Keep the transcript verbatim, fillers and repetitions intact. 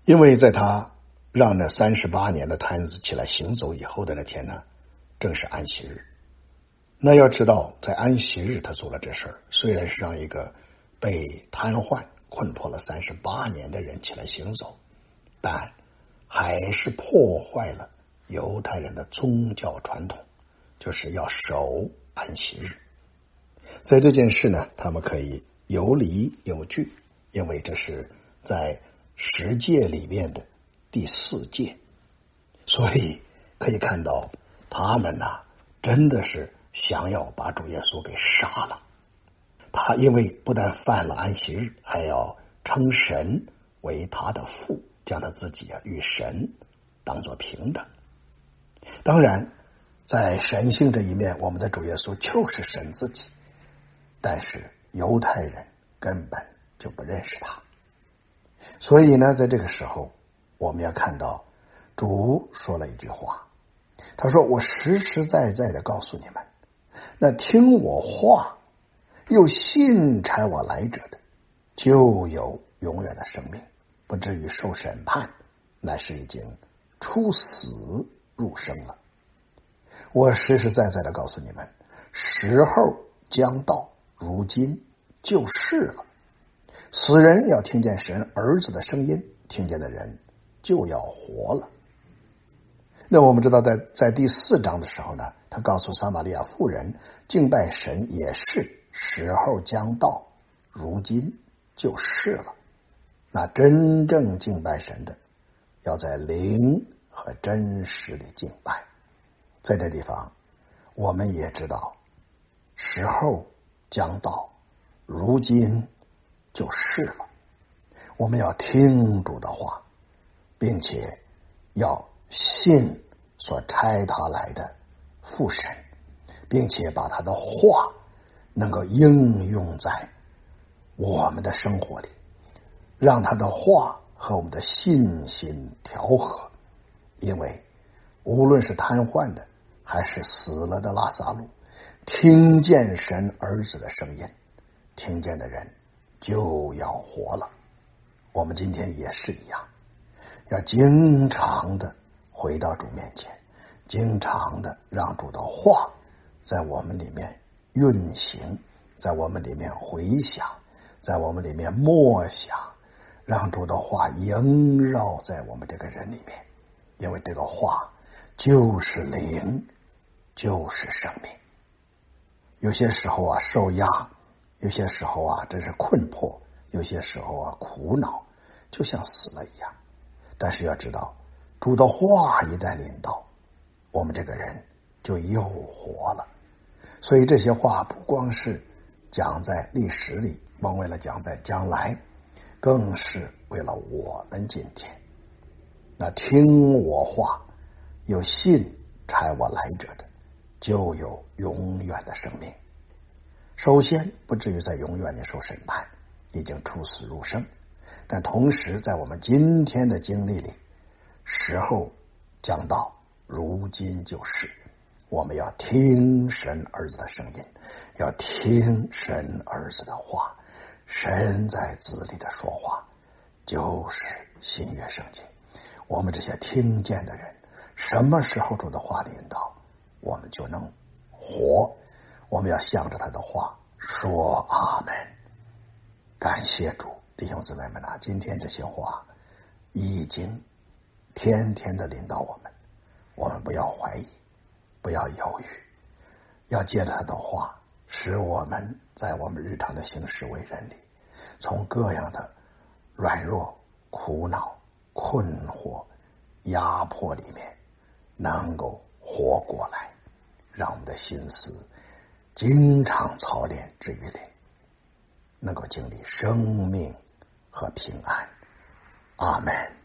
因为在他让那三十八年的瘫子起来行走以后的那天呢，正是安息日。那要知道，在安息日他做了这事儿，虽然是让一个被瘫痪困迫了三十八年的人起来行走，但还是破坏了犹太人的宗教传统，就是要守安息日。在这件事呢，他们可以有理有据，因为这是在十诫里面的第四诫，所以可以看到他们呢、啊，真的是想要把主耶稣给杀了。他因为不但犯了安息日，还要称神为他的父，将他自己啊与神当作平等。当然在神性这一面，我们的主耶稣就是神自己，但是犹太人根本就不认识他。所以呢，在这个时候我们要看到主说了一句话，他说，我实实在在的告诉你们，那听我话又信差我来者的，就有永远的生命，不至于受审判，乃是已经出死入生了。我实实在在的告诉你们，时候将到，如今就是了。死人要听见神儿子的声音，听见的人就要活了。那我们知道在在第四章的时候呢，他告诉撒玛利亚妇人，敬拜神也是时候将到，如今就是了。那真正敬拜神的，要在灵和真实里敬拜。在这地方我们也知道，时候将到，如今就是了。我们要听主的话，并且要信所差他来的父神，并且把他的话能够应用在我们的生活里，让他的话和我们的信心调和。因为无论是瘫痪的还是死了的拉撒路，听见神儿子的声音，听见的人就要活了。我们今天也是一样，要经常的回到主面前，经常的让主的话在我们里面运行，在我们里面回响，在我们里面默想，让主的话萦绕在我们这个人里面。因为这个话就是灵，就是生命。有些时候啊受压，有些时候啊真是困迫，有些时候啊苦恼，就像死了一样。但是要知道，主的话一旦临到，我们这个人就又活了。所以这些话不光是讲在历史里，光为了讲在将来，更是为了我们今天。那听我话有信差我来者的，就有永远的生命。首先不至于在永远里受审判，已经出死入生，但同时在我们今天的经历里，时候将到，如今就是。我们要听神儿子的声音，要听神儿子的话。神在子里的说话就是新约圣经。我们这些听见的人，什么时候主的话临到，我们就能活。我们要向着他的话说阿们。感谢主，弟兄姊妹们啊，今天这些话已经天天的临到我们，我们不要怀疑，不要犹豫，要借着他的话，使我们在我们日常的行事为人里，从各样的软弱、苦恼、困惑、压迫里面能够活过来，让我们的心思经常操练至于灵，能够经历生命和平安。阿们。